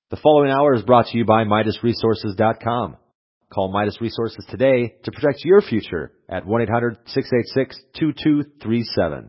The following hour is brought to you by MidasResources.com. Call Midas Resources today to protect your future at 1-800-686-2237.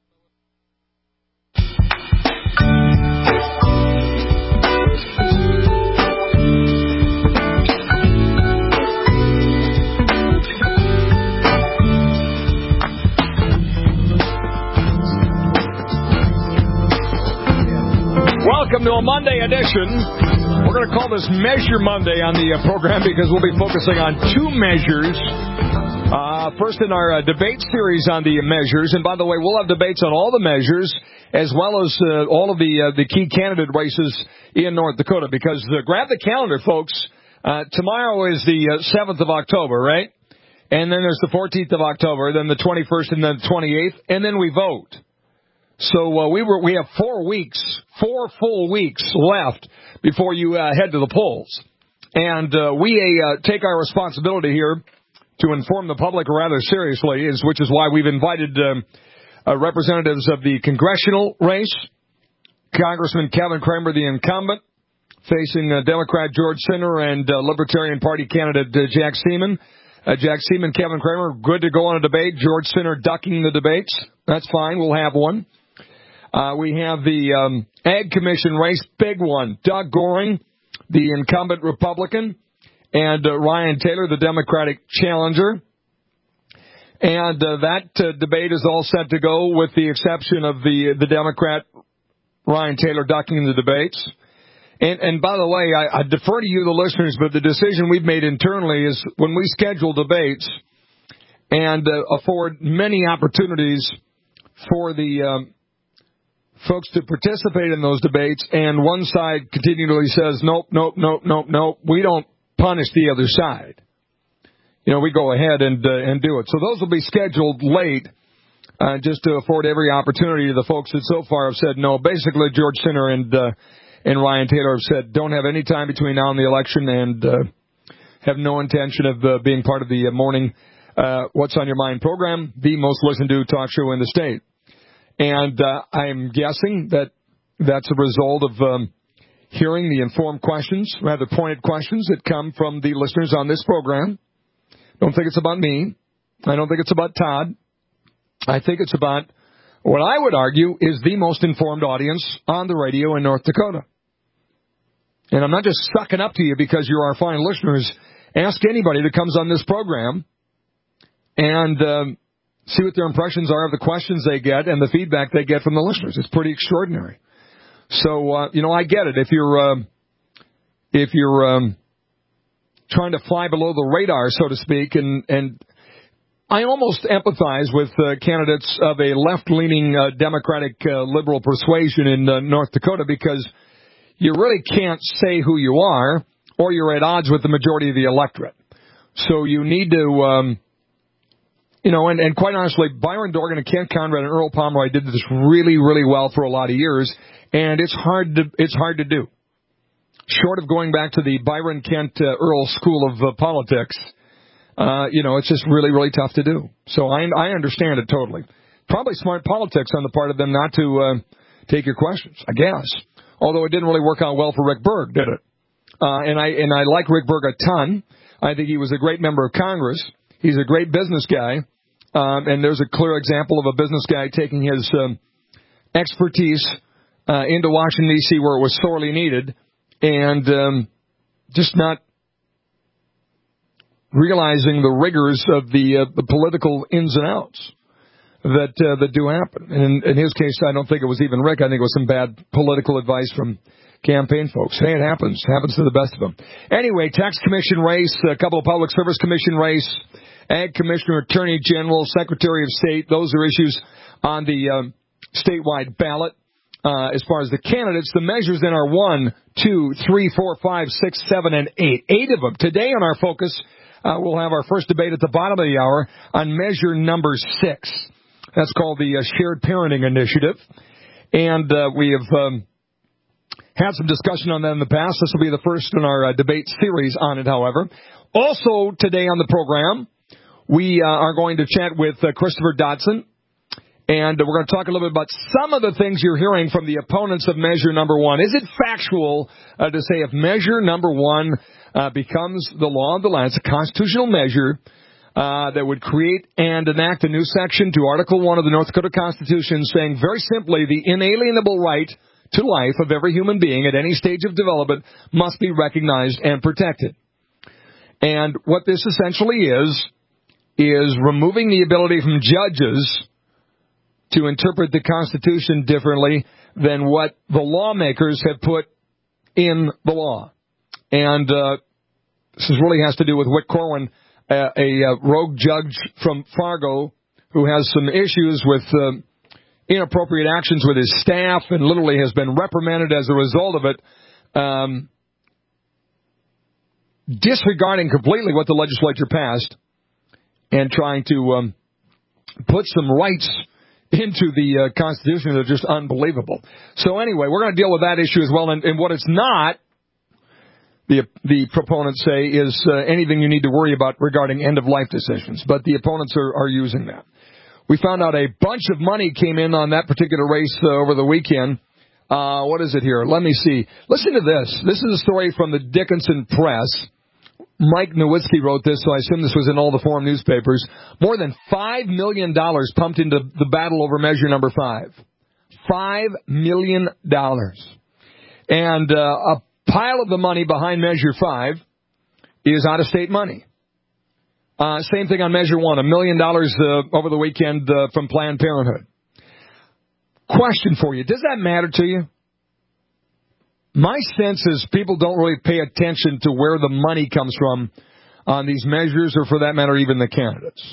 Welcome to a Monday edition. We're going to call this Measure Monday on the program because we'll be focusing on two measures. First in our debate series on the measures. And by the way, we'll have debates on all the measures as well as all of the key candidate races in North Dakota. Because grab the calendar, folks. Tomorrow is the 7th of October, right? And then there's the 14th of October, then the 21st, and then the 28th. And then we vote. So we have 4 full weeks left before you head to the polls. And we take our responsibility here to inform the public rather seriously, which is why we've invited representatives of the congressional race, Congressman Kevin Cramer, the incumbent, facing Democrat George Sinner and Libertarian Party candidate Jack Seaman. Jack Seaman, Kevin Cramer, good to go on a debate. George Sinner ducking the debates. That's fine. We'll have one. We have the Ag Commission race, big one. Doug Goring, the incumbent Republican, and Ryan Taylor, the Democratic challenger. And that debate is all set to go with the exception of the Democrat Ryan Taylor ducking the debates. And by the way, I defer to you, the listeners, but the decision we've made internally is when we schedule debates and afford many opportunities for the folks to participate in those debates, and one side continually says, nope, we don't punish the other side. You know, we go ahead and do it. So those will be scheduled late, just to afford every opportunity to the folks that so far have said no. Basically, George Sinner and Ryan Taylor have said don't have any time between now and the election and have no intention of being part of the morning What's on Your Mind program, the most listened to talk show in the state. And I'm guessing that that's a result of hearing the informed questions, rather pointed questions that come from the listeners on this program. Don't think it's about me. I don't think it's about Todd. I think it's about what I would argue is the most informed audience on the radio in North Dakota. And I'm not just sucking up to you because you're our fine listeners. Ask anybody that comes on this program and see what their impressions are of the questions they get and the feedback they get from the listeners. It's pretty extraordinary. So, I get it. If you're trying to fly below the radar, so to speak, and I almost empathize with candidates of a left-leaning Democratic liberal persuasion in North Dakota because you really can't say who you are or you're at odds with the majority of the electorate. So you need to... and quite honestly, Byron Dorgan and Kent Conrad and Earl Pomeroy did this really, really well for a lot of years, and it's hard to do. Short of going back to the Byron Kent Earl school of politics, it's just really, really tough to do. So I understand it totally. Probably smart politics on the part of them not to take your questions, I guess. Although it didn't really work out well for Rick Berg, did it? And I like Rick Berg a ton. I think he was a great member of Congress. He's a great business guy, and there's a clear example of a business guy taking his expertise into Washington, D.C., where it was sorely needed, and just not realizing the rigors of the political ins and outs that do happen. And in his case, I don't think it was even Rick. I think it was some bad political advice from campaign folks. Hey, it happens. It happens to the best of them. Anyway, tax commission race, a couple of public service commission race, Ag Commissioner, Attorney General, Secretary of State. Those are issues on the statewide ballot. As far as the candidates, the measures then are 1, 2, 3, 4, 5, 6, 7, and 8. 8 of them. Today on our focus, we'll have our first debate at the bottom of the hour on measure number 6. That's called the Shared Parenting Initiative. And we have had some discussion on that in the past. This will be the first in our debate series on it, however. Also today on the program, we are going to chat with Christopher Dodson. And we're going to talk a little bit about some of the things you're hearing from the opponents of measure number one. Is it factual to say if measure number one becomes the law of the land, it's a constitutional measure that would create and enact a new section to Article 1 of the North Dakota Constitution saying very simply the inalienable right to life of every human being at any stage of development must be recognized and protected. And what this essentially is removing the ability from judges to interpret the Constitution differently than what the lawmakers have put in the law. And this really has to do with Whit Corwin, a rogue judge from Fargo who has some issues with inappropriate actions with his staff and literally has been reprimanded as a result of it, disregarding completely what the legislature passed and trying to put some rights into the Constitution that are just unbelievable. So anyway, we're going to deal with that issue as well. And what it's not, the proponents say, is anything you need to worry about regarding end-of-life decisions. But the opponents are using that. We found out a bunch of money came in on that particular race over the weekend. What is it here? Let me see. Listen to this. This is a story from the Dickinson Press. Mike Nowitzki wrote this, so I assume this was in all the forum newspapers. More than $5 million pumped into the battle over measure number 5. $5 million. And a pile of the money behind measure 5 is out-of-state money. Same thing on measure 1, $1 million over the weekend from Planned Parenthood. Question for you, does that matter to you? My sense is people don't really pay attention to where the money comes from on these measures, or for that matter, even the candidates.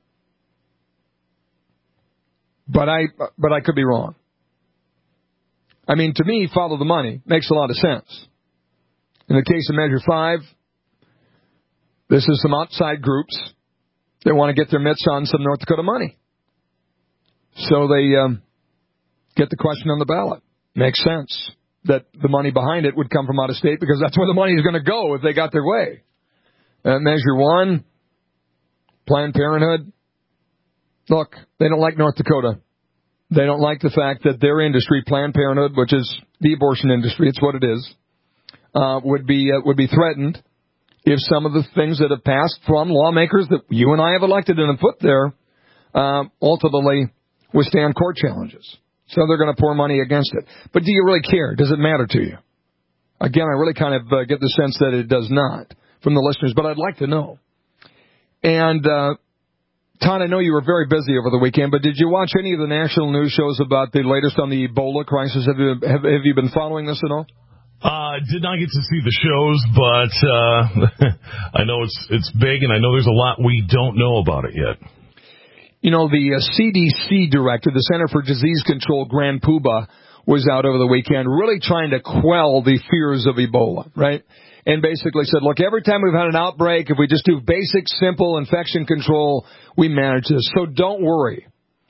But I could be wrong. I mean, to me, follow the money makes a lot of sense. In the case of Measure 5, this is some outside groups that want to get their mitts on some North Dakota money. So they get the question on the ballot. Makes sense that the money behind it would come from out of state because that's where the money is going to go if they got their way. Measure 1, Planned Parenthood. Look, they don't like North Dakota. They don't like the fact that their industry, Planned Parenthood, which is the abortion industry, it's what it is, would be threatened if some of the things that have passed from lawmakers that you and I have elected and have put there ultimately withstand court challenges. So they're going to pour money against it. But do you really care? Does it matter to you? Again, I really kind of get the sense that it does not from the listeners, but I'd like to know. And, Todd, I know you were very busy over the weekend, but did you watch any of the national news shows about the latest on the Ebola crisis? Have you been following this at all? Did not get to see the shows, but I know it's big, and I know there's a lot we don't know about it yet. You know, the CDC director, the Center for Disease Control, Grand Puba, was out over the weekend really trying to quell the fears of Ebola, right? And basically said, look, every time we've had an outbreak, if we just do basic, simple infection control, we manage this. So don't worry.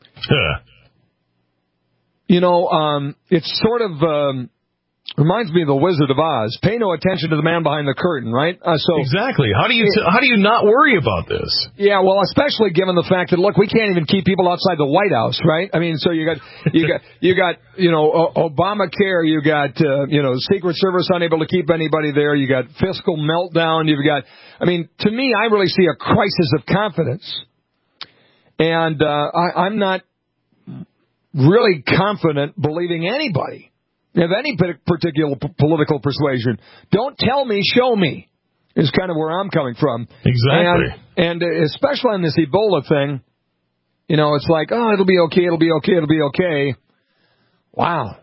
You know, it's sort of reminds me of the Wizard of Oz. Pay no attention to the man behind the curtain, right? Exactly. How do you not worry about this? Yeah, well, especially given the fact that look, we can't even keep people outside the White House, right? I mean, so you got Obamacare, you got Secret Service unable to keep anybody there, you got fiscal meltdown, I mean, to me, I really see a crisis of confidence, and I'm not really confident believing anybody of any particular political persuasion. Don't tell me, show me, is kind of where I'm coming from. Exactly. And especially on this Ebola thing, you know, it's like, oh, it'll be okay, it'll be okay, it'll be okay. Wow.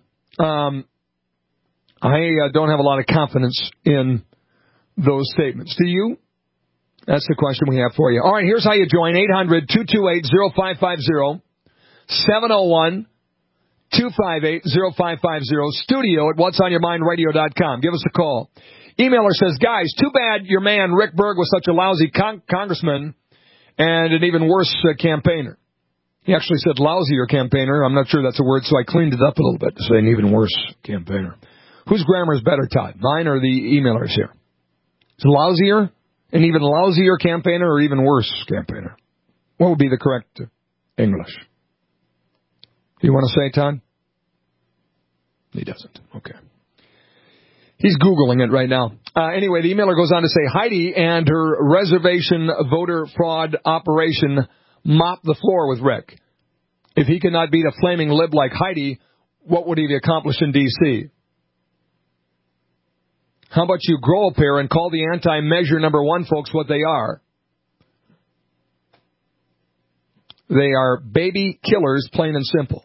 I don't have a lot of confidence in those statements. Do you? That's the question we have for you. All right, here's how you join. 800-228-0550, 701-258-0550, studio at whatsonyourmindradio.com. Give us a call. Emailer says, guys, too bad your man Rick Berg was such a lousy congressman and an even worse campaigner. He actually said lousier campaigner. I'm not sure that's a word, so I cleaned it up a little bit to say an even worse campaigner. Whose grammar is better, Todd? Mine or the emailer's here? Is it lousier? An even lousier campaigner or even worse campaigner? What would be the correct English? You want to say, Todd? He doesn't. Okay. He's Googling it right now. Anyway, the emailer goes on to say, Heidi and her reservation voter fraud operation mop the floor with Rick. If he could not beat a flaming lib like Heidi, what would he accomplish in D.C.? How about you grow a pair and call the anti-measure number one folks what they are? They are baby killers, plain and simple.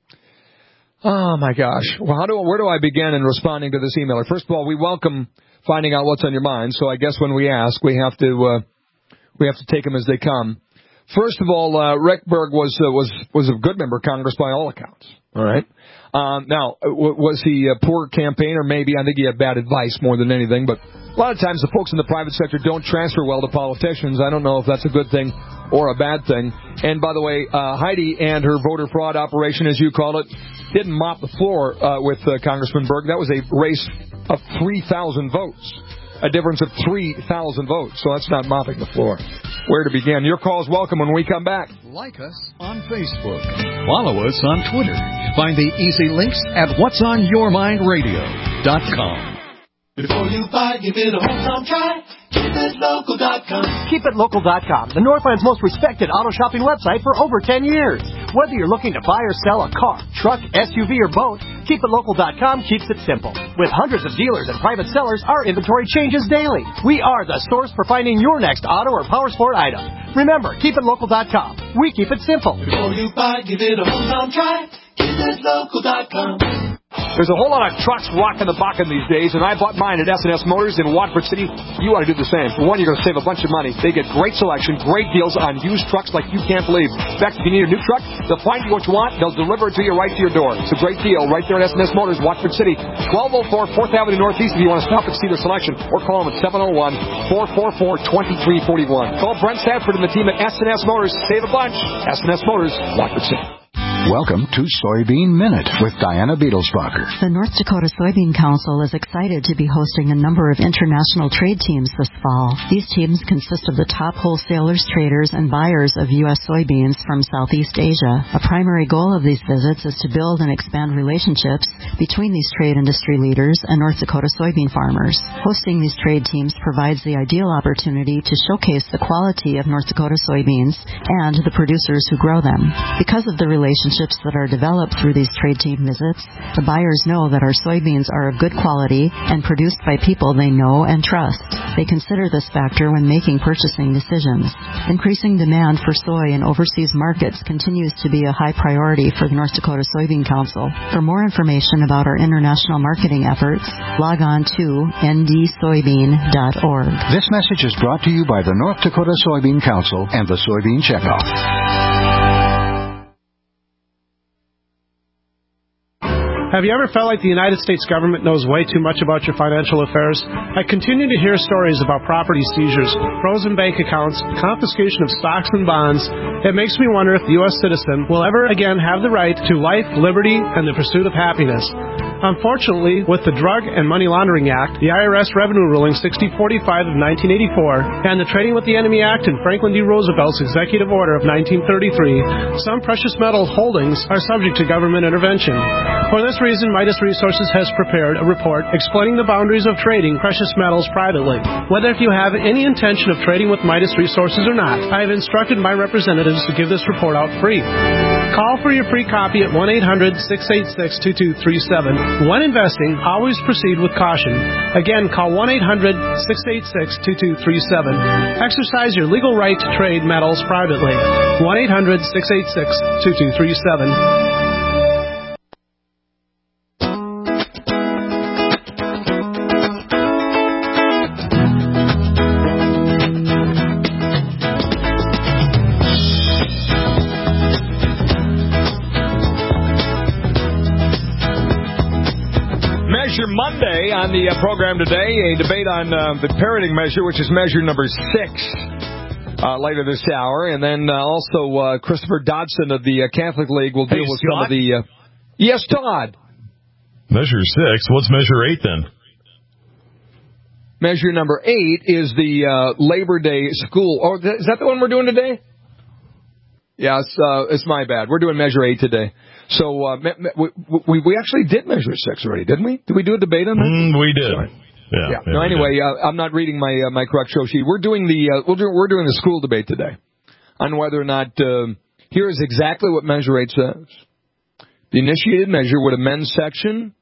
Oh, my gosh. Well, where do I begin in responding to this emailer? First of all, we welcome finding out what's on your mind, so I guess when we ask, we have to take them as they come. First of all, Rick Berg was a good member of Congress by all accounts. All right. Now, was he a poor campaigner? Maybe. I think he had bad advice more than anything. But a lot of times the folks in the private sector don't transfer well to politicians. I don't know if that's a good thing or a bad thing. And by the way, Heidi and her voter fraud operation, as you call it, didn't mop the floor with Congressman Berg. That was a race of 3,000 votes. A difference of 3,000 votes. So that's not mopping the floor. Where to begin? Your call's welcome when we come back. Like us on Facebook. Follow us on Twitter. Find the easy links at whatsonyourmindradio.com. Before you buy, give it a hometown try. KeepItLocal.com. KeepItLocal.com, the Northland's most respected auto shopping website for over 10 years. Whether you're looking to buy or sell a car, truck, SUV, or boat, KeepItLocal.com keeps it simple. With hundreds of dealers and private sellers, our inventory changes daily. We are the source for finding your next auto or power sport item. Remember, KeepItLocal.com. We keep it simple. Before you buy, give it a hometown try. KeepItLocal.com. There's a whole lot of trucks rocking the bakken these days, and I bought mine at S&S Motors in Watford City. You ought to do the same. For one, you're going to save a bunch of money. They get great selection, great deals on used trucks like you can't believe. In fact, if you need a new truck, they'll find you what you want. They'll deliver it to you right to your door. It's a great deal right there at S&S Motors, Watford City. 1204 4th Avenue Northeast if you want to stop and see their selection, or call them at 701-444-2341. Call Brent Stanford and the team at S&S Motors. Save a bunch. S&S Motors, Watford City. Welcome to Soybean Minute with Diana Beetlesbacher. The North Dakota Soybean Council is excited to be hosting a number of international trade teams this fall. These teams consist of the top wholesalers, traders, and buyers of U.S. soybeans from Southeast Asia. A primary goal of these visits is to build and expand relationships between these trade industry leaders and North Dakota soybean farmers. Hosting these trade teams provides the ideal opportunity to showcase the quality of North Dakota soybeans and the producers who grow them. Because of the relationships that are developed through these trade team visits, the buyers know that our soybeans are of good quality and produced by people they know and trust. They consider this factor when making purchasing decisions. Increasing demand for soy in overseas markets continues to be a high priority for the North Dakota Soybean Council. For more information about our international marketing efforts, log on to ndsoybean.org. This message is brought to you by the North Dakota Soybean Council and the Soybean Checkoff. Have you ever felt like the United States government knows way too much about your financial affairs? I continue to hear stories about property seizures, frozen bank accounts, confiscation of stocks and bonds. It makes me wonder if the U.S. citizen will ever again have the right to life, liberty, and the pursuit of happiness. Unfortunately, with the Drug and Money Laundering Act, the IRS Revenue Ruling 6045 of 1984, and the Trading with the Enemy Act and Franklin D. Roosevelt's Executive Order of 1933, some precious metal holdings are subject to government intervention. For this reason, Midas Resources has prepared a report explaining the boundaries of trading precious metals privately. Whether if you have any intention of trading with Midas Resources or not, I have instructed my representatives to give this report out free. Call for your free copy at 1-800-686-2237. When investing, always proceed with caution. Again, call 1-800-686-2237. Exercise your legal right to trade metals privately. 1-800-686-2237. Monday on the program today, a debate on the parenting measure, which is measure number 6, later this hour. And then also Christopher Dodson of the Catholic League will deal with some of the... Yes, Todd. Measure 6. What's measure 8 then? Measure number 8 is the Labor Day school. Oh, is that the one we're doing today? Yeah, it's my bad. We're doing Measure 8 today. So we actually did Measure 6 already, didn't we? Did we do a debate on that? We did. Sorry. Yeah. No, anyway, I'm not reading my correct show sheet. We're doing we're doing the school debate today on whether or not here is exactly what Measure 8 says. The initiated measure would amend Section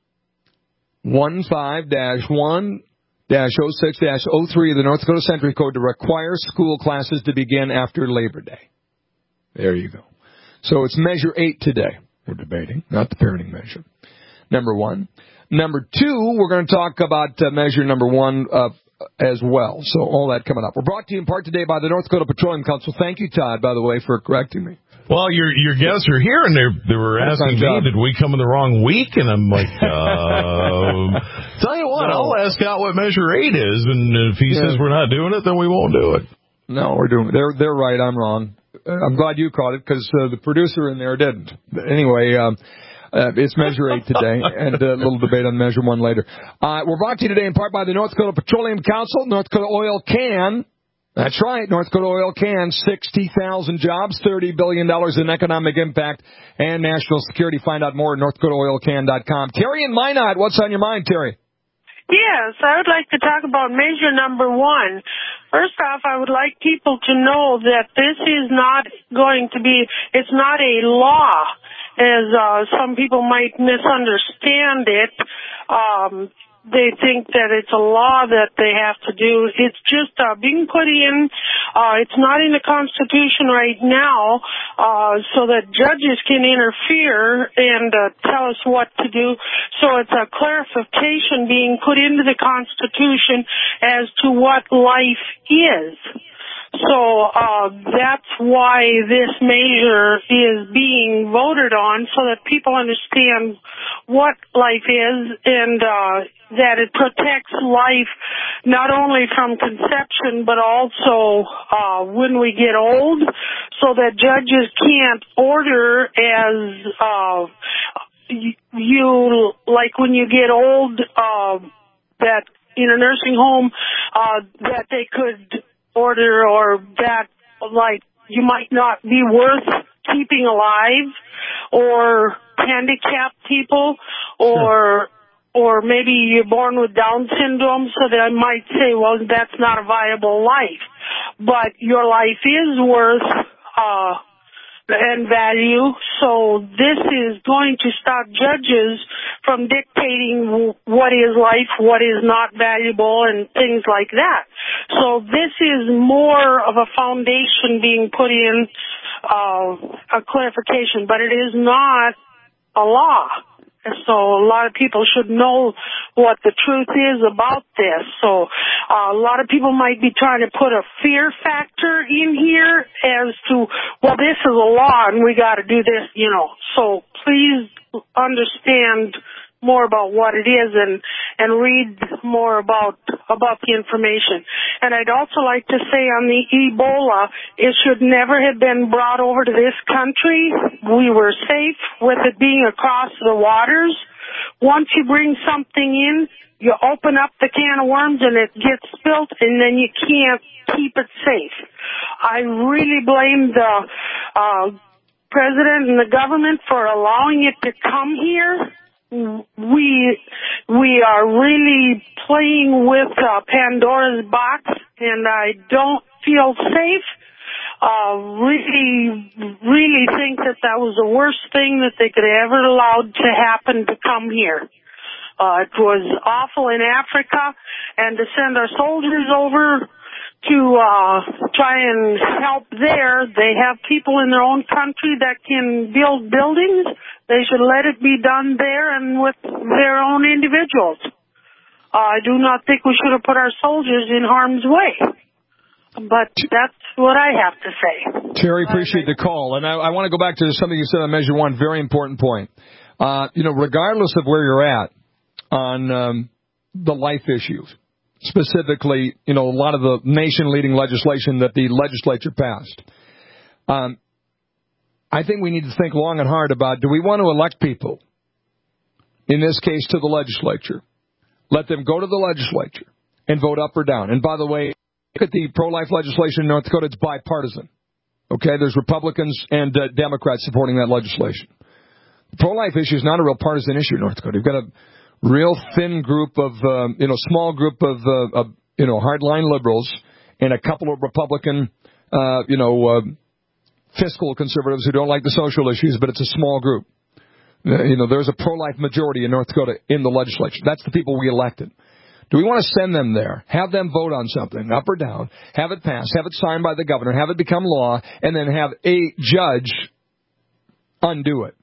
15-1-06-03 of the North Dakota Century Code to require school classes to begin after Labor Day. There you go. So it's Measure 8 today we're debating, not the parenting measure. Number one. Number two, we're going to talk about Measure number 1 as well. So all that coming up. We're brought to you in part today by the North Dakota Petroleum Council. Thank you, Todd, by the way, for correcting me. Well, your guests are here, and they were asking me, did we come in the wrong week? And I'm like, tell you what, I'll ask out what Measure 8 is, and if he says we're not doing it, then we won't do it. No, we're doing it. They're right, I'm wrong. I'm glad you caught it, because the producer in there didn't. Anyway, it's Measure 8 today, and a little debate on Measure 1 later. We're brought to you today in part by the North Dakota Petroleum Council. North Dakota Oil can. That's right. North Dakota Oil can. 60,000 jobs, $30 billion in economic impact, and national security. Find out more at NorthDakotaOilCan.com. Terry in Minot, what's on your mind, Terry? Yes, I would like to talk about Measure number 1. First off, I would like people to know that this is not going to be, it's not a law, as some people might misunderstand it. They think that it's a law that they have to do. It's just being put in. It's not in the Constitution right now, so that judges can interfere and tell us what to do. So it's a clarification being put into the Constitution as to what life is. So that's why this measure is being voted on, so that people understand what life is, and that it protects life not only from conception but also when we get old, so that judges can't order as you, like when you get old, that in a nursing home, that they could order, or that, like, you might not be worth keeping alive, or handicapped people, or maybe you're born with Down syndrome, so that I might say, well, that's not a viable life. But your life is worth and value, so this is going to stop judges from dictating what is life, what is not valuable, and things like that. So this is more of a foundation being put in, a clarification, but it is not a law. So a lot of people should know what the truth is about this. So a lot of people might be trying to put a fear factor in here as to, well, this is a law and we got to do this, you know. So please understand more about what it is and read more about the information. And I'd also like to say on the Ebola, it should never have been brought over to this country. We were safe with it being across the waters. Once you bring something in, you open up the can of worms and it gets spilt, and then you can't keep it safe. I really blame the president and the government for allowing it to come here. We are really playing with Pandora's box, and I don't feel safe. Really think that was the worst thing that they could have ever allowed to happen to come here. It was awful in Africa, and to send our soldiers over to try and help there. They have people in their own country that can build buildings. They should let it be done there and with their own individuals. I do not think we should have put our soldiers in harm's way. But that's what I have to say. Terry, appreciate the call. And I want to go back to something you said on Measure 1, very important point. Regardless of where you're at on the life issues, specifically, a lot of the nation-leading legislation that the legislature passed, I think we need to think long and hard about, do we want to elect people, in this case to the legislature, let them go to the legislature and vote up or down. And by the way, look at the pro-life legislation in North Dakota, it's bipartisan. Okay, there's Republicans and Democrats supporting that legislation. The pro-life issue is not a real partisan issue in North Dakota. You've got a real thin group of, small group of hardline liberals and a couple of Republican, fiscal conservatives who don't like the social issues, but it's a small group. There's a pro-life majority in North Dakota in the legislature. That's the people we elected. Do we want to send them there, have them vote on something, up or down, have it passed, have it signed by the governor, have it become law, and then have a judge undo it?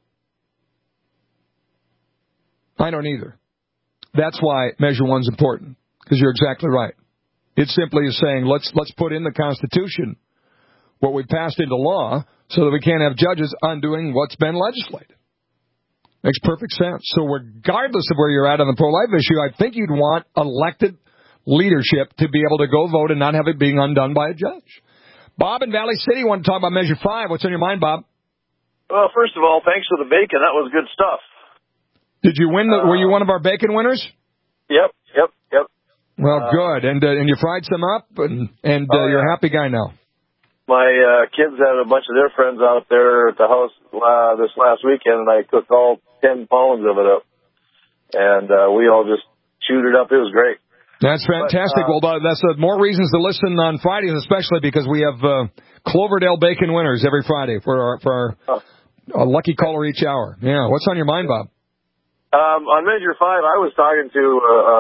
I don't either. That's why Measure 1's important, because you're exactly right. It simply is saying, let's put in the Constitution what we passed into law so that we can't have judges undoing what's been legislated. Makes perfect sense. So regardless of where you're at on the pro-life issue, I think you'd want elected leadership to be able to go vote and not have it being undone by a judge. Bob in Valley City want to talk about Measure 5. What's on your mind, Bob? Well, first of all, thanks for the bacon. That was good stuff. Did you win? Were you one of our bacon winners? Yep. Well, good. And you fried some up, and you're a happy guy now. My kids had a bunch of their friends out there at the house this last weekend, and I cooked all 10 pounds of it up. And we all just chewed it up. It was great. That's fantastic. Well, that's more reasons to listen on Fridays, especially because we have Cloverdale bacon winners every Friday for our lucky caller each hour. Yeah. What's on your mind, Bob? On Measure 5, I was talking to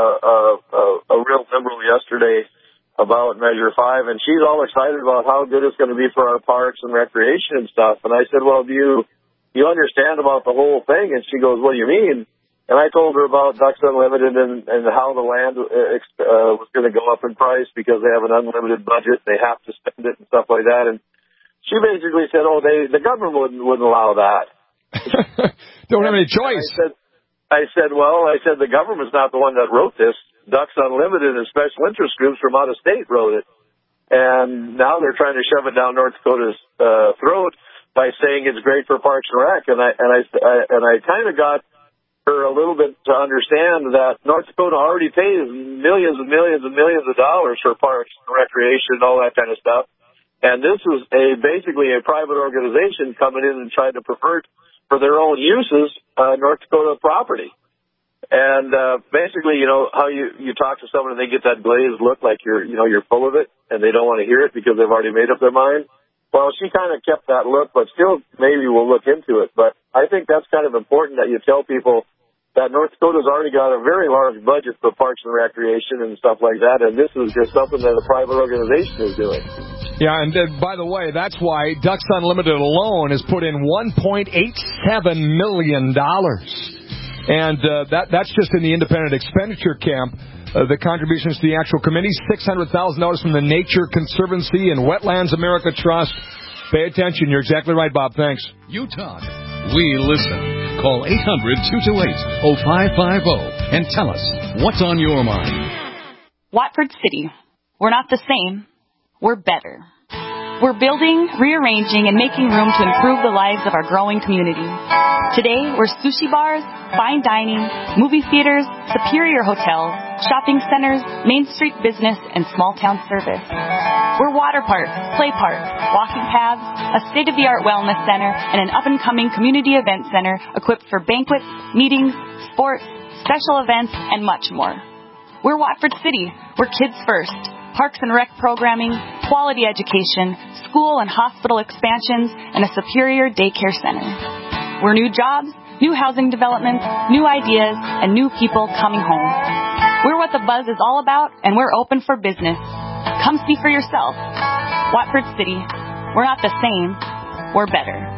a real liberal yesterday about Measure 5, and she's all excited about how good it's going to be for our parks and recreation and stuff. And I said, well, do you understand about the whole thing? And she goes, what do you mean? And I told her about Ducks Unlimited and how the land was going to go up in price because they have an unlimited budget. They have to spend it and stuff like that. And she basically said, the government wouldn't allow that. Don't have any choice. I said, the government's not the one that wrote this. Ducks Unlimited and special interest groups from out of state wrote it. And now they're trying to shove it down North Dakota's throat by saying it's great for Parks and Rec. And I kind of got her a little bit to understand that North Dakota already pays millions and millions and millions of dollars for parks and recreation and all that kind of stuff. And this is basically a private organization coming in and trying to pervert for their own uses North Dakota property. And basically, how you talk to someone and they get that glazed look like you're full of it and they don't want to hear it because they've already made up their mind. Well, she kind of kept that look, but still maybe we'll look into it. But I think that's kind of important that you tell people that North Dakota's already got a very large budget for parks and recreation and stuff like that, and this is just something that a private organization is doing. Yeah, and by the way, that's why Ducks Unlimited alone has put in $1.87 million. And that's just in the independent expenditure camp. The contributions to the actual committee, $600,000 from the Nature Conservancy and Wetlands America Trust. Pay attention. You're exactly right, Bob. Thanks. You talk. We listen. Call 800-228-0550 and tell us what's on your mind. Watford City. We're not the same. We're better. We're building, rearranging, and making room to improve the lives of our growing community. Today, we're sushi bars, fine dining, movie theaters, superior hotels, shopping centers, Main Street business, and small-town service. We're water parks, play parks, walking paths, a state-of-the-art wellness center, and an up-and-coming community event center equipped for banquets, meetings, sports, special events, and much more. We're Watford City. We're kids first. Parks and rec programming, quality education, school and hospital expansions, and a superior daycare center. We're new jobs, new housing developments, new ideas, and new people coming home. We're what the buzz is all about, and we're open for business. Come see for yourself. Watford City. We're not the same. We're better.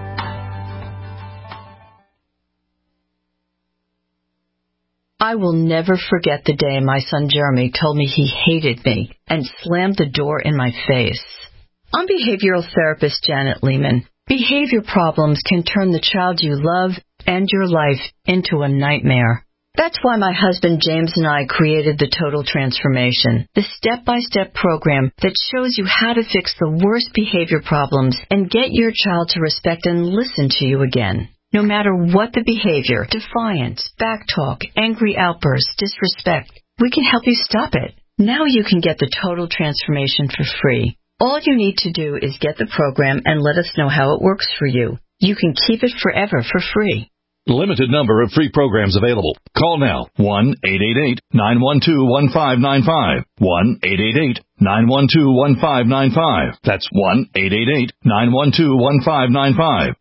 I will never forget the day my son Jeremy told me he hated me and slammed the door in my face. I'm behavioral therapist Janet Lehman. Behavior problems can turn the child you love and your life into a nightmare. That's why my husband James and I created the Total Transformation, the step-by-step program that shows you how to fix the worst behavior problems and get your child to respect and listen to you again. No matter what the behavior, defiance, backtalk, angry outbursts, disrespect, we can help you stop it. Now you can get the Total Transformation for free. All you need to do is get the program and let us know how it works for you. You can keep it forever for free. Limited number of free programs available. Call now. 1-888-912-1595. 1-888-912-1595. That's 1-888-912-1595.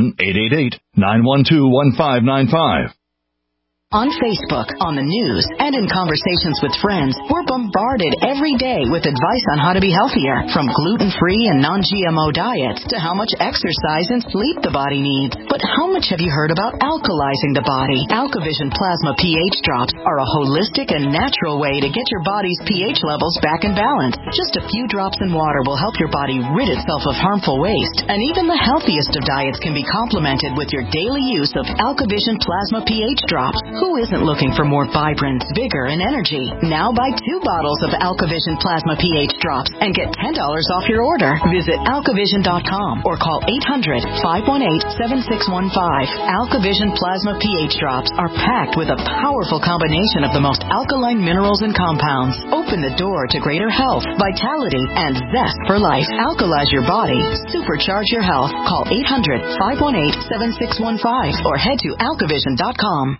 1-888-912-1595. On Facebook, on the news, and in conversations with friends, we're bombarded every day with advice on how to be healthier, from gluten-free and non-GMO diets to how much exercise and sleep the body needs. But how much have you heard about alkalizing the body? AlkaVision Plasma pH drops are a holistic and natural way to get your body's pH levels back in balance. Just a few drops in water will help your body rid itself of harmful waste, and even the healthiest of diets can be complemented with your daily use of AlkaVision Plasma pH drops. Who isn't looking for more vibrance, vigor, and energy? Now buy 2 bottles of AlkaVision Plasma pH drops and get $10 off your order. Visit alkavision.com or call 800-518-7615. AlkaVision Plasma pH drops are packed with a powerful combination of the most alkaline minerals and compounds. Open the door to greater health, vitality, and zest for life. Alkalize your body. Supercharge your health. Call 800-518-7615 or head to alkavision.com.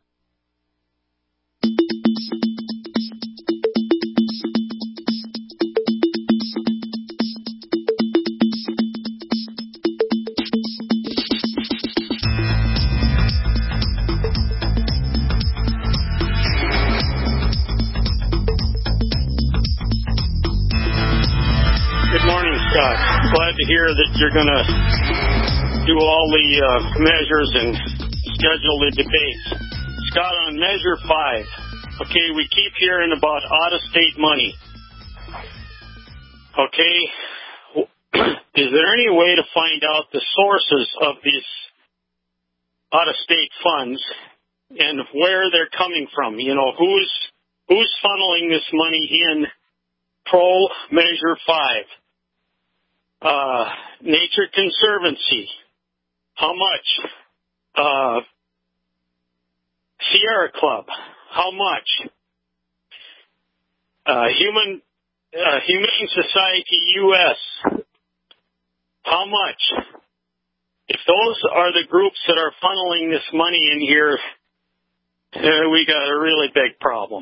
Glad to hear that you're going to do all the measures and schedule the debates. Scott, on Measure 5, okay, we keep hearing about out-of-state money. Okay, is there any way to find out the sources of these out-of-state funds and where they're coming from? You know, who's funneling this money in pro Measure 5? Nature Conservancy, how much? Sierra Club, how much? Humane Society US, how much? If those are the groups that are funneling this money in here, we got a really big problem.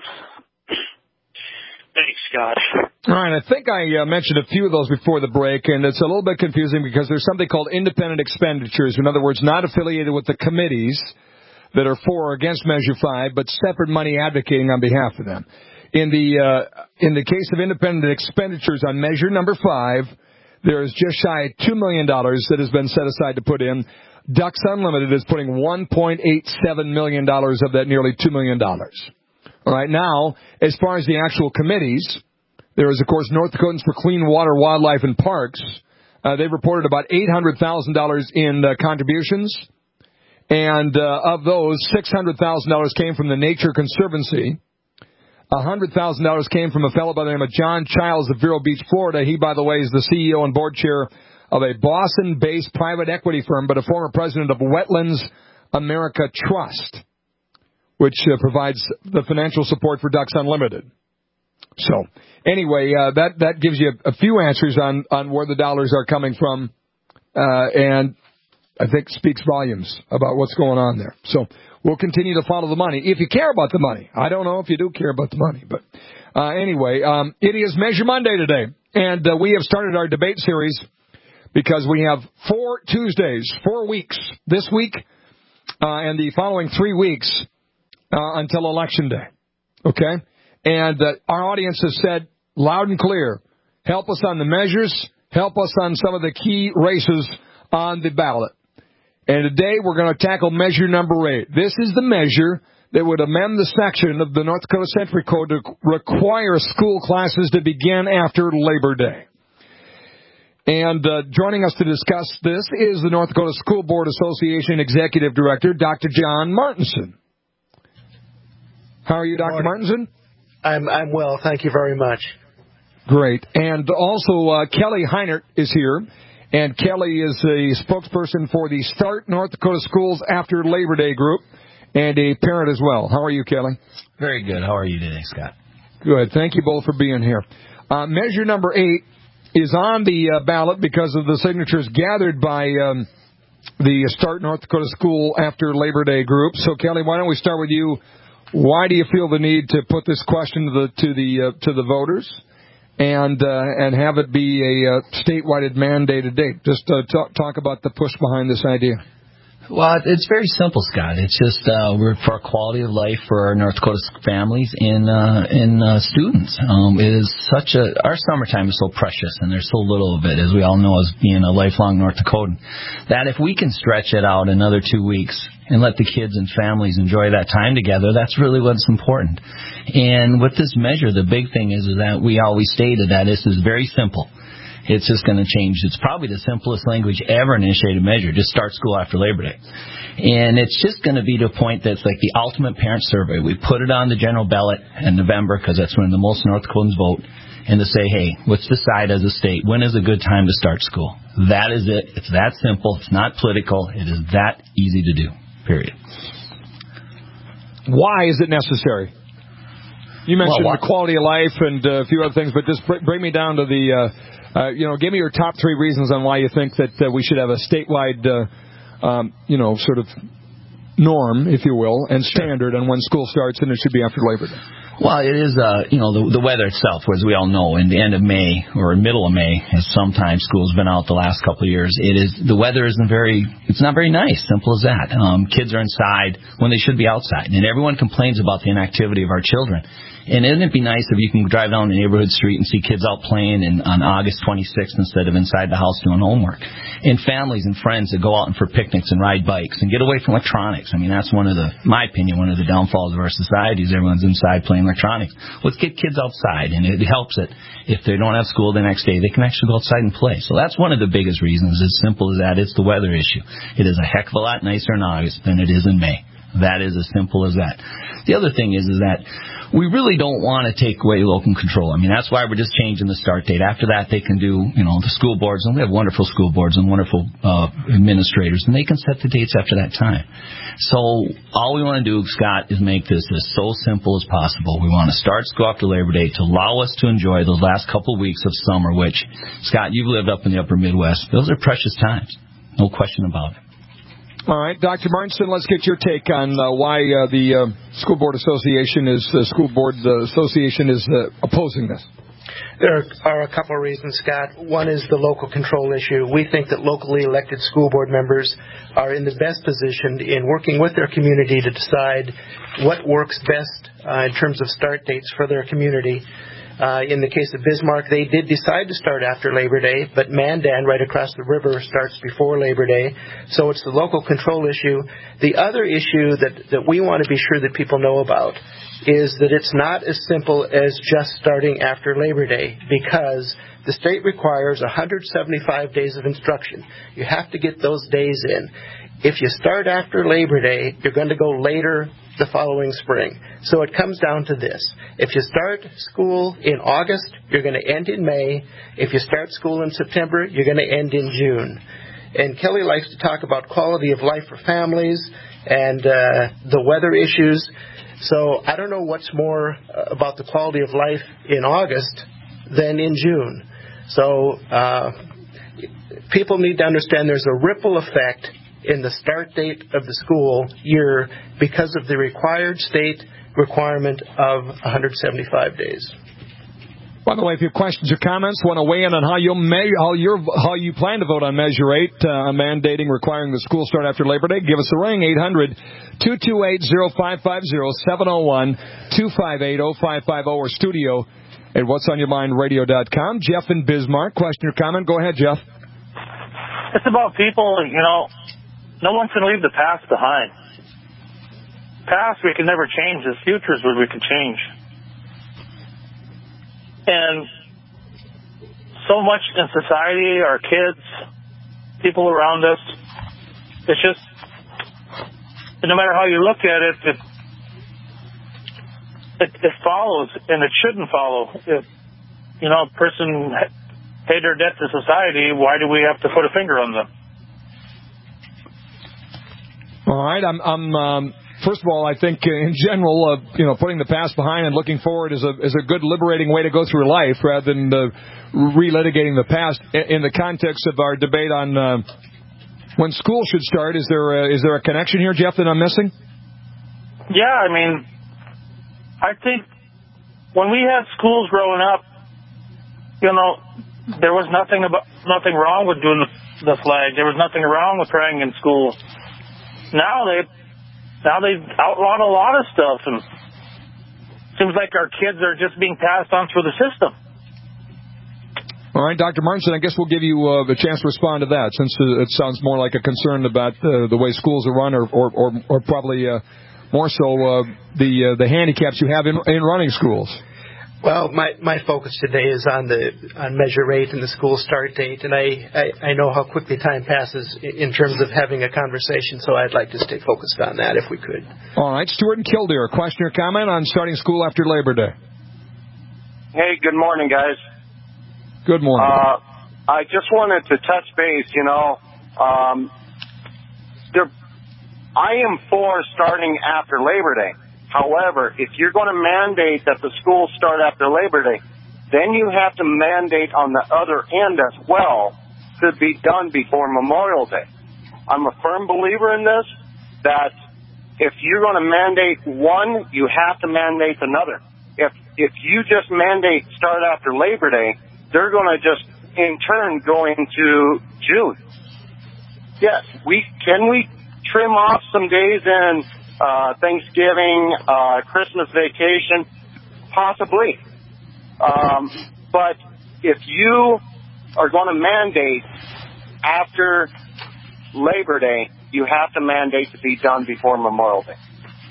Thanks, Scott. All right, I think I mentioned a few of those before the break, and it's a little bit confusing because there's something called independent expenditures. In other words, not affiliated with the committees that are for or against Measure 5, but separate money advocating on behalf of them. In the case of independent expenditures on Measure number 5, there is just shy of $2 million that has been set aside to put in. Ducks Unlimited is putting $1.87 million of that nearly $2 million. All right, now, as far as the actual committees, there is, of course, North Dakotans for Clean Water, Wildlife, and Parks. They've reported about $800,000 in contributions, and of those, $600,000 came from the Nature Conservancy. $100,000 came from a fellow by the name of John Childs of Vero Beach, Florida. He, by the way, is the CEO and board chair of a Boston-based private equity firm, but a former president of Wetlands America Trust, which provides the financial support for Ducks Unlimited. So, anyway, that gives you a few answers on where the dollars are coming from, and I think speaks volumes about what's going on there. So, we'll continue to follow the money. If you care about the money. I don't know if you do care about the money, but anyway, it is Measure Monday today, and we have started our debate series because we have 4 Tuesdays, 4 weeks this week, and the following 3 weeks until Election Day, okay? And our audience has said loud and clear, help us on the measures, help us on some of the key races on the ballot. And today we're going to tackle Measure number 8. This is the measure that would amend the section of the North Dakota Century Code to require school classes to begin after Labor Day. And joining us to discuss this is the North Dakota School Board Association Executive Director, Dr. John Martinson. How are you, Dr. Martinson? I'm well, thank you very much. Great. And also, Kelly Heinert is here. And Kelly is a spokesperson for the Start North Dakota Schools After Labor Day group and a parent as well. How are you, Kelly? Very good. How are you today, Scott? Good. Thank you both for being here. Measure number 8 is on the ballot because of the signatures gathered by the Start North Dakota School After Labor Day group. So, Kelly, why don't we start with you? Why do you feel the need to put this question to the voters and have it be a statewide mandated date? Just talk about the push behind this idea. Well, it's very simple, Scott. It's just we're for quality of life for our North Dakota families and students. It is our summertime is so precious, and there's so little of it, as we all know, as being a lifelong North Dakotan, that if we can stretch it out another 2 weeks and let the kids and families enjoy that time together, that's really what's important. And with this measure, the big thing is that we always stated that this is very simple. It's just going to change. It's probably the simplest language ever initiated measure. Just start school after Labor Day. And it's just going to be to a point that's like the ultimate parent survey. We put it on the general ballot in November because that's when the most North Dakotans vote. And to say, hey, let's decide as a state, when is a good time to start school? That is it. It's that simple. It's not political. It is that easy to do, period. Why is it necessary? You mentioned the quality of life and a few other things, but just bring me down to the... give me your top 3 reasons on why you think that we should have a statewide, sort of norm, if you will, and standard on when school starts, and it should be after Labor Day. Well, it is, the weather itself, as we all know, in the end of May or middle of May, as sometimes school's been out the last couple of years, the weather it's not very nice, simple as that. Kids are inside when they should be outside, and everyone complains about the inactivity of our children. And isn't it be nice if you can drive down the neighborhood street and see kids out playing on August 26th instead of inside the house doing homework? And families and friends that go out for picnics and ride bikes and get away from electronics. I mean, that's my opinion, one of the downfalls of our society is everyone's inside playing electronics. Let's get kids outside, and it helps it. If they don't have school the next day, they can actually go outside and play. So that's one of the biggest reasons. As simple as that, it's the weather issue. It is a heck of a lot nicer in August than it is in May. That is as simple as that. The other thing is that we really don't want to take away local control. I mean, that's why we're just changing the start date. After that, they can do, the school boards, and we have wonderful school boards and wonderful administrators, and they can set the dates after that time. So all we want to do, Scott, is make this as so simple as possible. We want to start school after Labor Day to allow us to enjoy those last couple of weeks of summer, which, Scott, you've lived up in the upper Midwest. Those are precious times. No question about it. All right, Dr. Martinson, let's get your take on why the School Board Association is opposing this. There are a couple of reasons, Scott. One is the local control issue. We think that locally elected school board members are in the best position in working with their community to decide what works best in terms of start dates for their community. In the case of Bismarck, they did decide to start after Labor Day, but Mandan, right across the river, starts before Labor Day. So it's the local control issue. The other issue that we want to be sure that people know about is that it's not as simple as just starting after Labor Day, because the state requires 175 days of instruction. You have to get those days in. If you start after Labor Day, you're going to go later the following spring. So it comes down to this. If you start school in August, you're going to end in May. If you start school in September, you're going to end in June. And Kelly likes to talk about quality of life for families and the weather issues. So I don't know what's more about the quality of life in August than in June. So people need to understand there's a ripple effect in the start date of the school year because of the required state requirement of 175 days. By the way, if you have questions or comments, want to weigh in on how you plan to vote on Measure 8, mandating requiring the school start after Labor Day, give us a ring, 800-228-0550, 701-258-0550, or studio at whatsonyourmindradio.com. Jeff in Bismarck, question or comment? Go ahead, Jeff. It's about people, no one can leave the past behind. Past we can never change. The future is what we can change. And so much in society, our kids, people around us, it's just, no matter how you look at it, it follows, and it shouldn't follow. If, a person paid their debt to society, why do we have to put a finger on them? All right, I'm first of all, I think in general, putting the past behind and looking forward is a good liberating way to go through life rather than relitigating the past. In the context of our debate on when school should start, is there a connection here, Jeff, that I'm missing? Yeah, I mean, I think when we had schools growing up, there was nothing wrong with doing the flag. There was nothing wrong with praying in school. Now they've outlawed a lot of stuff, and it seems like our kids are just being passed on through the system. All right, Dr. Martinson, I guess we'll give you a chance to respond to that, since it sounds more like a concern about the way schools are run, or probably more so the handicaps you have in running schools. Well, my focus today is on Measure 8 and the school start date, and I know how quickly time passes in terms of having a conversation, so I'd like to stay focused on that if we could. All right, Stuart and Kildare, question or comment on starting school after Labor Day? Hey, good morning, guys. Good morning. I just wanted to touch base, I am for starting after Labor Day. However, if you're going to mandate that the schools start after Labor Day, then you have to mandate on the other end as well to be done before Memorial Day. I'm a firm believer in this, that if you're going to mandate one, you have to mandate another. If you just mandate start after Labor Day, they're going to just, in turn, go into June. Yes, can we trim off some days in Thanksgiving, Christmas vacation? Possibly. But if you are going to mandate after Labor Day, you have to mandate to be done before Memorial Day.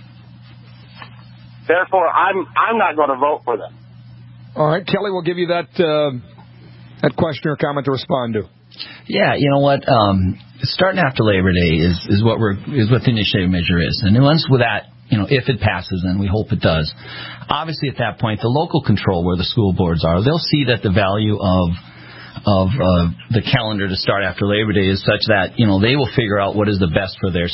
Therefore, I'm not going to vote for them. All right, Kelly, we'll give you that question or comment to respond to. Yeah, you know what? Starting after Labor Day is what the initiative measure is, and once with that, if it passes, and we hope it does, obviously at that point, the local control where the school boards are, they'll see that the value of the calendar to start after Labor Day is such that they will figure out what is the best for their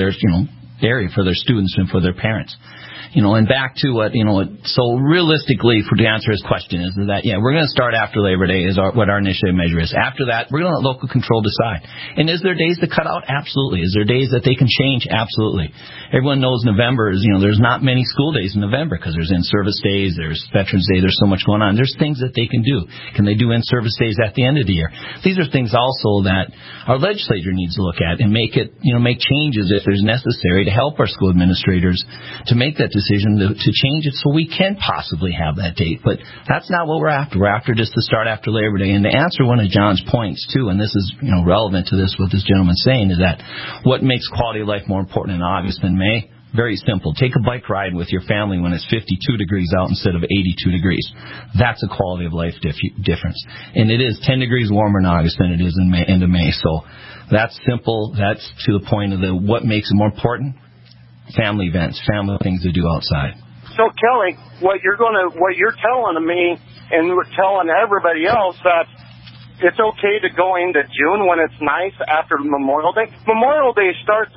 area, for their students and for their parents. And back to what, so realistically, to answer his question is that, we're going to start after Labor Day is what our initiative measure is. After that, we're going to let local control decide. And is there days to cut out? Absolutely. Is there days that they can change? Absolutely. Everyone knows November is, there's not many school days in November because there's in-service days, there's Veterans Day, there's so much going on. There's things that they can do. Can they do in-service days at the end of the year? These are things also that our legislature needs to look at and make changes if there's necessary to help our school administrators to make that decision to change it so we can possibly have that date. But that's not what we're after. We're after just to start after Labor Day. And to answer one of John's points, too, and this is relevant to this, what this gentleman's saying, is that what makes quality of life more important in August than May? Very simple. Take a bike ride with your family when it's 52 degrees out instead of 82 degrees. That's a quality of life difference. And it is 10 degrees warmer in August than it is in end of May. So that's simple. That's to the point of what makes it more important. Family events, family things to do outside. So Kelly, what you're telling me and we're telling everybody else that it's okay to go into June when it's nice after Memorial Day. Memorial Day starts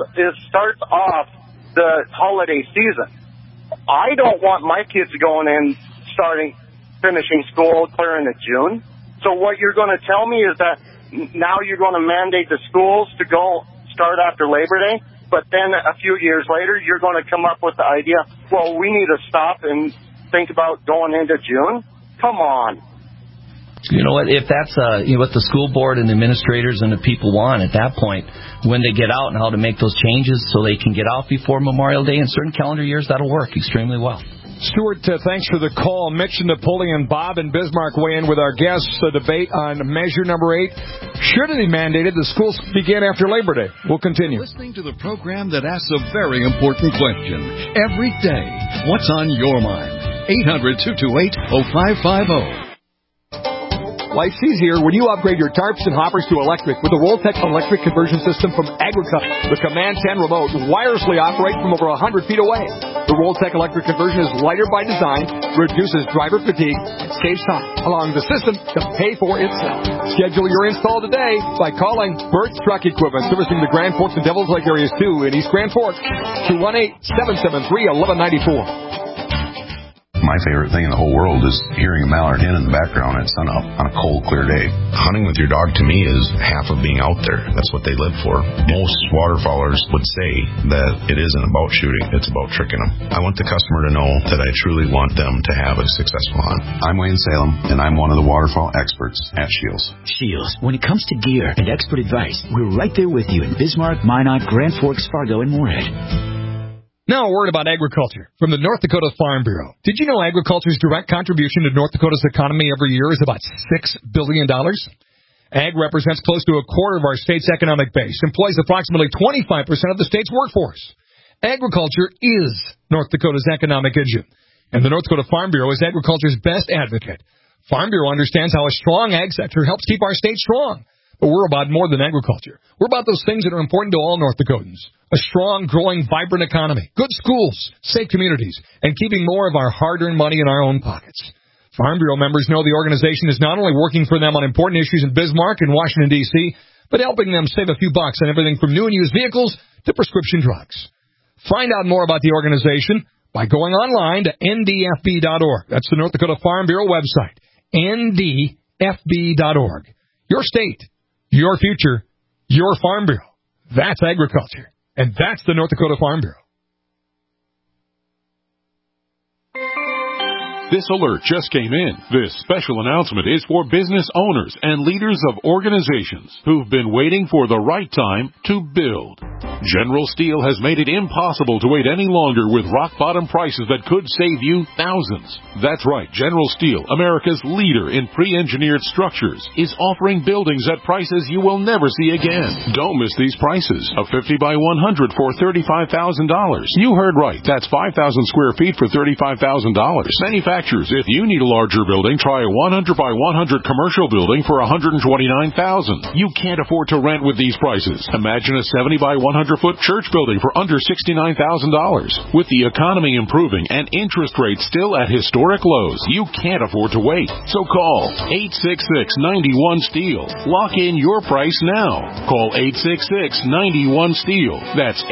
off the holiday season. I don't want my kids going in finishing school clear into June. So what you're going to tell me is that now you're going to mandate the schools to go start after Labor Day? But then a few years later, you're going to come up with the idea, well, we need to stop and think about going into June? Come on. You know what? If that's what the school board and the administrators and the people want at that point, when they get out and how to make those changes so they can get out before Memorial Day in certain calendar years, that'll work extremely well. Stuart, thanks for the call. Mitch and Napoleon, Bob and Bismarck weigh in with our guests. A debate on Measure Number 8. Should it be mandated the schools begin after Labor Day? We'll continue. Listening to the program that asks a very important question every day. What's on your mind? 800-228-0550. Life's easier when you upgrade your tarps and hoppers to electric with the Roltec electric conversion system from Agricut. The Command 10 remote wirelessly operate from over 100 feet away. The Roltec electric conversion is lighter by design, reduces driver fatigue, and saves time, allowing the system to pay for itself. Schedule your install today by calling Birch Truck Equipment, servicing the Grand Forks and Devils Lake areas too in East Grand Forks, 218-773-1194. My favorite thing in the whole world is hearing a mallard hen in the background at sunup on a cold, clear day. Hunting with your dog, to me, is half of being out there. That's what they live for. Most waterfowlers would say that it isn't about shooting, it's about tricking them. I want the customer to know that I truly want them to have a successful hunt. I'm Wayne Salem, and I'm one of the waterfowl experts at Shields. Shields, when it comes to gear and expert advice, we're right there with you in Bismarck, Minot, Grand Forks, Fargo, and Moorhead. Now a word about agriculture from the North Dakota Farm Bureau. Did you know agriculture's direct contribution to North Dakota's economy every year is about $6 billion? Ag represents close to a quarter of our state's economic base, employs approximately 25% of the state's workforce. Agriculture is North Dakota's economic engine, and the North Dakota Farm Bureau is agriculture's best advocate. Farm Bureau understands how a strong ag sector helps keep our state strong. But we're about more than agriculture. We're about those things that are important to all North Dakotans. A strong, growing, vibrant economy, good schools, safe communities, and keeping more of our hard-earned money in our own pockets. Farm Bureau members know the organization is not only working for them on important issues in Bismarck and Washington, D.C., but helping them save a few bucks on everything from new and used vehicles to prescription drugs. Find out more about the organization by going online to ndfb.org. That's the North Dakota Farm Bureau website, ndfb.org. Your state. Your future, your Farm Bureau. That's agriculture. And that's the North Dakota Farm Bureau. This alert just came in. This special announcement is for business owners and leaders of organizations who've been waiting for the right time to build. General Steel has made it impossible to wait any longer with rock-bottom prices that could save you thousands. That's right, General Steel, America's leader in pre-engineered structures, is offering buildings at prices you will never see again. Don't miss these prices. A 50 by 100 for $35,000. You heard right. That's 5,000 square feet for $35,000. Manufacturers, if you need a larger building, try a 100 by 100 commercial building for $129,000. You can't afford to rent with these prices. Imagine a 70 by 100-foot church building for under $69,000. With the economy improving and interest rates still at historic lows, you can't afford to wait. So call 866-91-STEEL. Lock in your price now. Call 866-91-STEEL. That's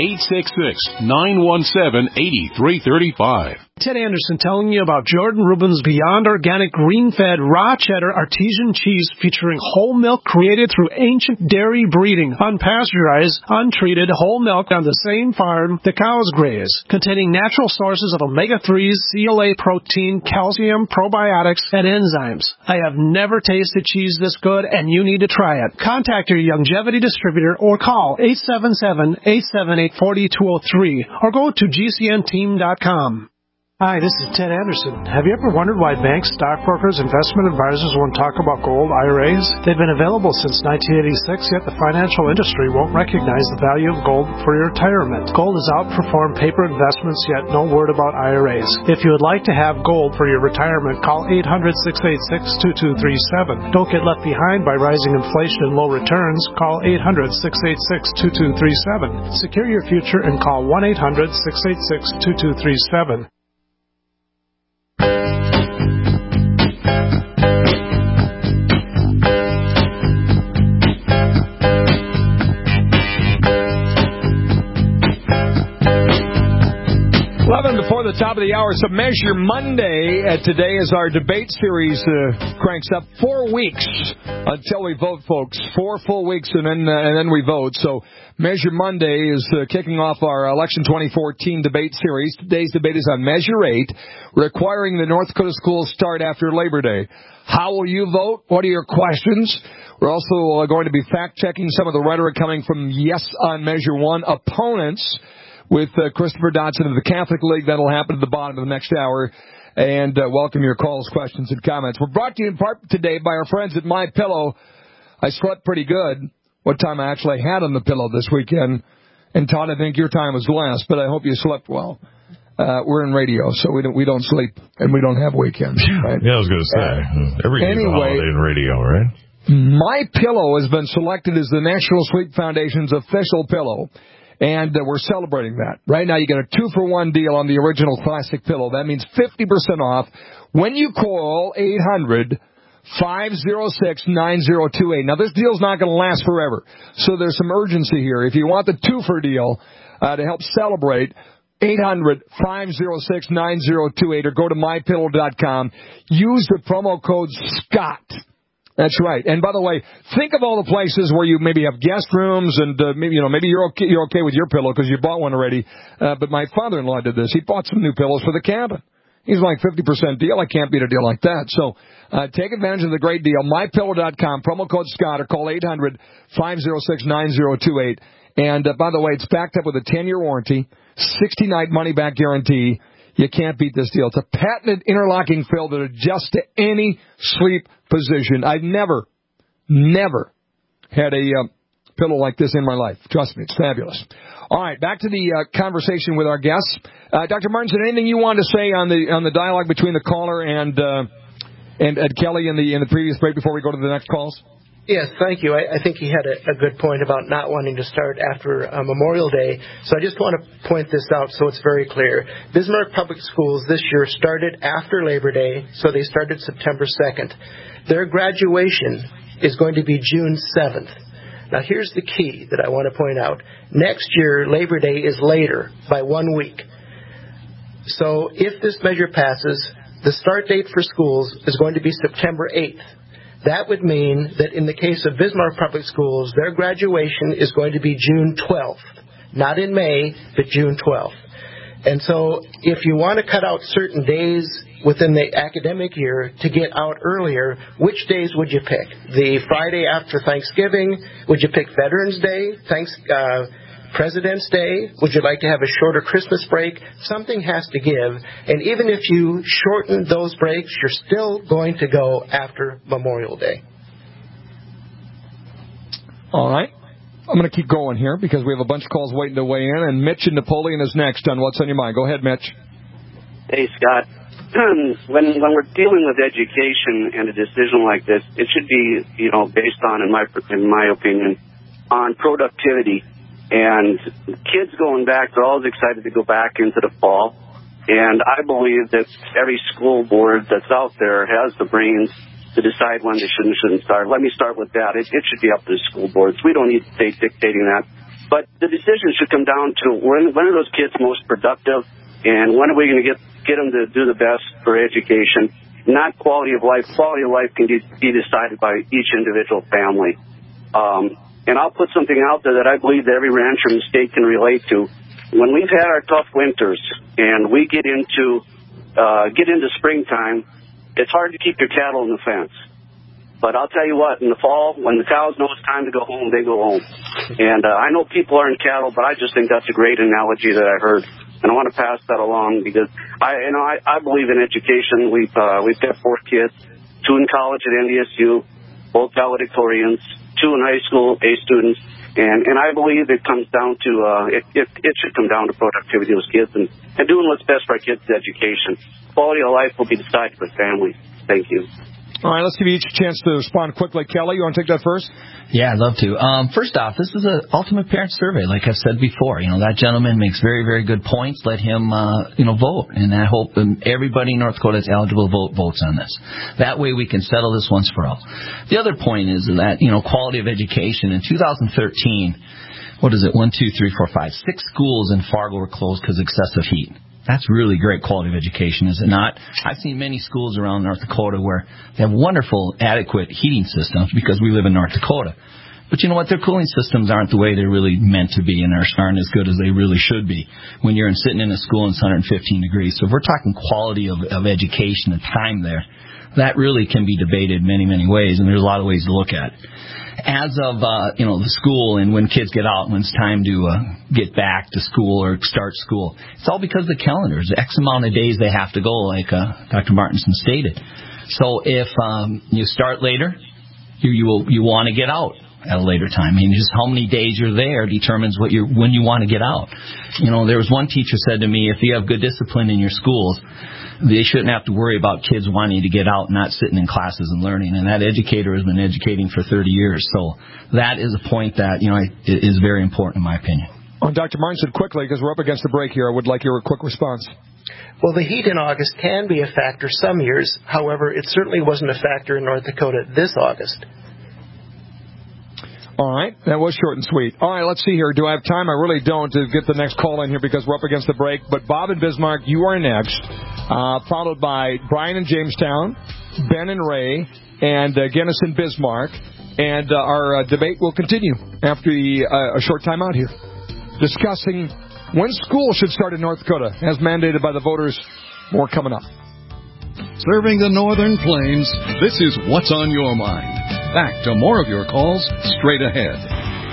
866-917-8335. Ted Anderson telling you about Jordan Rubin's Beyond Organic Green-Fed Raw Cheddar Artesian Cheese featuring whole milk created through ancient dairy breeding, unpasteurized, untreated whole milk on the same farm the cows graze, containing natural sources of omega-3s, CLA protein, calcium, probiotics, and enzymes. I have never tasted cheese this good, and you need to try it. Contact your Longevity distributor or call 877-878-4203 or go to gcnteam.com. Hi, this is Ted Anderson. Have you ever wondered why banks, stockbrokers, investment advisors won't talk about gold IRAs? They've been available since 1986, yet the financial industry won't recognize the value of gold for your retirement. Gold has outperformed paper investments, yet no word about IRAs. If you would like to have gold for your retirement, call 800-686-2237. Don't get left behind by rising inflation and low returns. Call 800-686-2237. Secure your future and call 1-800-686-2237. 11 before the top of the hour. So Measure Monday today as our debate series cranks up. 4 weeks until we vote, folks. 4 full weeks and then we vote. So Measure Monday is kicking off our Election 2014 debate series. Today's debate is on Measure 8, requiring the North Dakota schools start after Labor Day. How will you vote? What are your questions? We're also going to be fact-checking some of the rhetoric coming from Yes on Measure 1 opponents with Christopher Dodson of the Catholic League. That'll happen at the bottom of the next hour. And welcome your calls, questions, and comments. We're brought to you in part today by our friends at MyPillow. I slept pretty good. What time I actually had on the pillow this weekend. And Todd, I think your time was less, but I hope you slept well. We're in radio, so we don't sleep and we don't have weekends. Right? Yeah, I was going to say every day's a holiday in radio, right? MyPillow has been selected as the National Sleep Foundation's official pillow. And we're celebrating that. Right now, you get a 2-for-1 deal on the original classic pillow. That means 50% off when you call 800-506-9028. Now, this deal's not going to last forever, so there's some urgency here. If you want the 2-for deal to help celebrate, 800-506-9028 or go to mypillow.com. Use the promo code SCOTT. That's right. And by the way, think of all the places where you maybe have guest rooms and maybe you're okay with your pillow because you bought one already. But my father-in-law did this. He bought some new pillows for the cabin. He's like 50% deal. I can't beat a deal like that. So take advantage of the great deal. MyPillow.com, promo code Scott, or call 800-506-9028. And by the way, it's backed up with a 10-year warranty, 60-night money-back guarantee. You can't beat this deal. It's a patented interlocking fill that adjusts to any sleep position. I've never had a pillow like this in my life. Trust me, it's fabulous. All right, back to the conversation with our guests. Dr. Martin, is there anything you wanted to say on the dialogue between the caller and Kelly in the previous break before we go to the next calls? Yes, thank you. I think he had a good point about not wanting to start after Memorial Day. So I just want to point this out so it's very clear. Bismarck Public Schools this year started after Labor Day, so they started September 2nd. Their graduation is going to be June 7th. Now, here's the key that I want to point out. Next year, Labor Day is later by 1 week. So if this measure passes, the start date for schools is going to be September 8th. That would mean that in the case of Bismarck Public Schools, their graduation is going to be June 12th. Not in May, but June 12th. And so if you want to cut out certain days within the academic year to get out earlier, which days would you pick? The Friday after Thanksgiving? Would you pick Veterans Day? President's Day? Would you like to have a shorter Christmas break? Something has to give. And even if you shorten those breaks, you're still going to go after Memorial Day. All right. I'm going to keep going here because we have a bunch of calls waiting to weigh in. And Mitch in Napoleon is next on What's on Your Mind. Go ahead, Mitch. Hey, Scott. When we're dealing with education and a decision like this, it should be, based on, in my opinion, on productivity. And kids going back, they're always excited to go back into the fall. And I believe that every school board that's out there has the brains to decide when they should and shouldn't start. Let me start with that. It should be up to the school boards. We don't need to stay dictating that. But the decision should come down to when are those kids most productive and when are we going to get them to do the best for education, not quality of life. Quality of life can be decided by each individual family. And I'll put something out there that I believe that every rancher in the state can relate to. When we've had our tough winters and we get into springtime, it's hard to keep your cattle in the fence. But I'll tell you what, in the fall, when the cows know it's time to go home, they go home. And I know people aren't cattle, but I just think that's a great analogy that I heard. And I want to pass that along because I believe in education. We've got 4 kids, 2 in college at NDSU, both valedictorians, 2 in high school, A students, and I believe it comes down to it should come down to productivity of those kids and doing what's best for our kids' education. Quality of life will be decided by families. Thank you. All right, let's give you each a chance to respond quickly. Kelly, you want to take that first? Yeah, I'd love to. First off, this is an ultimate parent survey, like I've said before. That gentleman makes very, very good points. Let him, vote. And I hope everybody in North Dakota is eligible to vote votes on this. That way we can settle this once for all. The other point is that, quality of education. In 2013, 6 schools in Fargo were closed because of excessive heat. That's really great quality of education, is it not? I've seen many schools around North Dakota where they have wonderful, adequate heating systems because we live in North Dakota. But you know what? Their cooling systems aren't the way they're really meant to be and aren't as good as they really should be when you're sitting in a school and it's 115 degrees. So if we're talking quality of education and time there, that really can be debated many, many ways, and there's a lot of ways to look at it. As of, the school and when kids get out, when it's time to get back to school or start school, it's all because of the calendars. X amount of days they have to go, like Dr. Martinson stated. So if you start later, you want to get out at a later time. Just how many days you're there determines when you want to get out. There was one teacher said to me, if you have good discipline in your schools, they shouldn't have to worry about kids wanting to get out and not sitting in classes and learning. And that educator has been educating for 30 years. So that is a point that, is very important in my opinion. Dr. Martin said quickly, because we're up against the break here, I would like your quick response. Well, the heat in August can be a factor some years. However, it certainly wasn't a factor in North Dakota this August. All right. That was short and sweet. All right, let's see here. Do I have time? I really don't to get the next call in here because we're up against the break. But Bob and Bismarck, you are next, followed by Brian in Jamestown, Ben and Ray, and Guinness and Bismarck. And our debate will continue after a short time out here, discussing when school should start in North Dakota, as mandated by the voters. More coming up. Serving the Northern Plains, this is What's on Your Mind. Back to more of your calls straight ahead.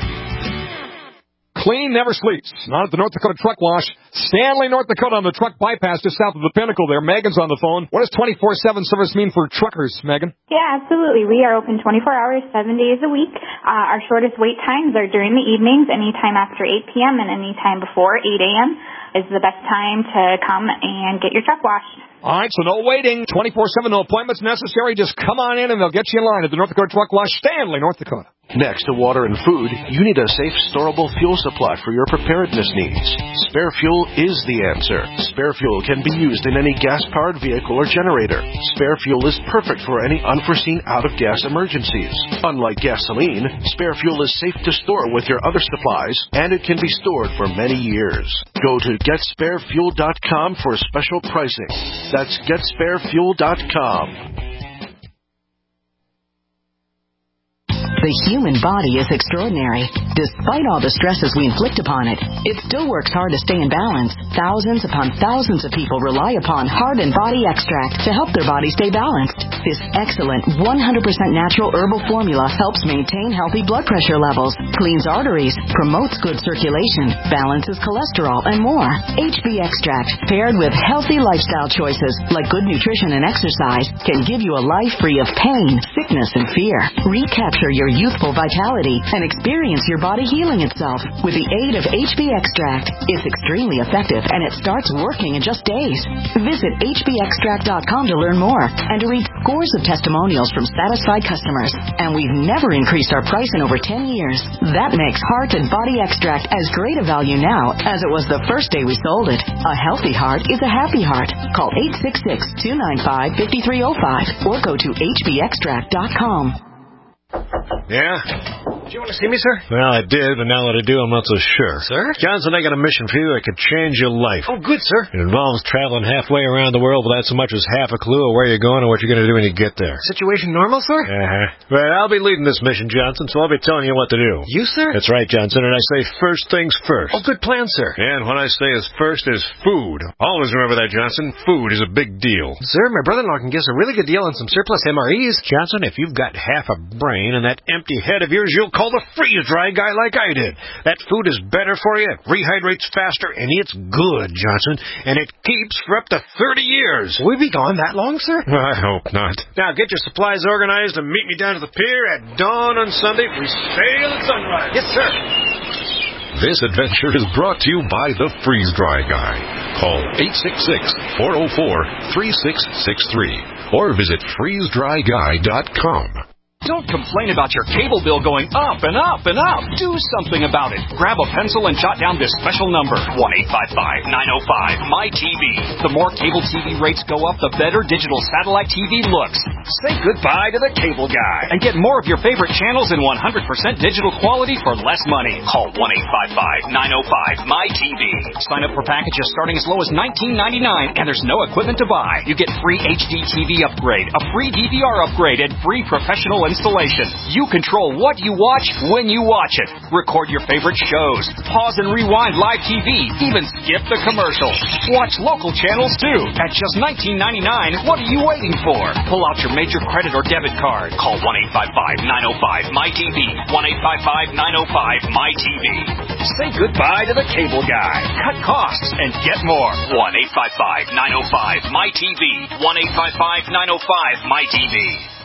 Clean never sleeps. Not at the North Dakota Truck Wash. Stanley, North Dakota, on the truck bypass just south of the Pinnacle there. Megan's on the phone. What does 24/7 service mean for truckers, Megan? Yeah, absolutely. We are open 24 hours, 7 days a week. Our shortest wait times are during the evenings, anytime after 8 p.m. and anytime before 8 a.m. is the best time to come and get your truck washed. All right, so no waiting, 24/7, no appointments necessary. Just come on in and they'll get you in line at the North Dakota Truck Wash, Stanley, North Dakota. Next to water and food, you need a safe, storable fuel supply for your preparedness needs. Spare Fuel is the answer. Spare Fuel can be used in any gas-powered vehicle or generator. Spare Fuel is perfect for any unforeseen out-of-gas emergencies. Unlike gasoline, Spare Fuel is safe to store with your other supplies, and it can be stored for many years. Go to GetSpareFuel.com for special pricing. That's GetSpareFuel.com. The human body is extraordinary. Despite all the stresses we inflict upon it, it still works hard to stay in balance. Thousands upon thousands of people rely upon Heart and Body Extract to help their body stay balanced. This excellent 100% natural herbal formula helps maintain healthy blood pressure levels, cleans arteries, promotes good circulation, balances cholesterol, and more. HB Extract, paired with healthy lifestyle choices like good nutrition and exercise, can give you a life free of pain, sickness, and fear. Recapture your youthful vitality and experience your body healing itself with the aid of HB Extract. It's extremely effective and it starts working in just days. Visit hbextract.com to learn more and to read scores of testimonials from satisfied customers. And we've never increased our price in over 10 years. That makes Heart and Body Extract as great a value now as it was the first day we sold it. A healthy heart is a happy heart. Call 866-295-5305 or go to hbextract.com. Yeah? Did you want to see me, sir? Well, I did, but now that I do, I'm not so sure. Sir? Johnson, I got a mission for you that could change your life. Oh, good, sir. It involves traveling halfway around the world without so much as half a clue of where you're going or what you're going to do when you get there. Situation normal, sir? Uh-huh. Well, I'll be leading this mission, Johnson, so I'll be telling you what to do. You, sir? That's right, Johnson, and I say first things first. Oh, good plan, sir. And what I say is first is food. Always remember that, Johnson. Food is a big deal. Sir, my brother-in-law can give us a really good deal on some surplus MREs. Johnson, if you've got half a brain and that empty head of yours, you'll call the freeze-dry guy like I did. That food is better for you, it rehydrates faster, and it's good, Johnson, and it keeps for up to 30 years. Will we be gone that long, sir? I hope not. Now, get your supplies organized and meet me down to the pier at dawn on Sunday. We sail at sunrise. Yes, sir. This adventure is brought to you by the Freeze-Dry Guy. Call 866-404-3663 or visit freezedryguy.com. Don't complain about your cable bill going up and up and up. Do something about it. Grab a pencil and jot down this special number, 1-855-905-MY-TV. The more cable TV rates go up, the better digital satellite TV looks. Say goodbye to the cable guy and get more of your favorite channels in 100% digital quality for less money. Call 1-855-905-MY-TV. Sign up for packages starting as low as $19.99, and there's no equipment to buy. You get free HD TV upgrade, a free DVR upgrade, and free professional installation. You control what you watch when you watch it. Record your favorite shows. Pause and rewind live TV. Even skip the commercials. Watch local channels too. At just $19.99, what are you waiting for? Pull out your major credit or debit card. Call 1-855-905-MY-TV. 1-855-905-MY-TV. Say goodbye to the cable guy. Cut costs and get more. 1-855-905-MY-TV. 1-855-905-MY-TV.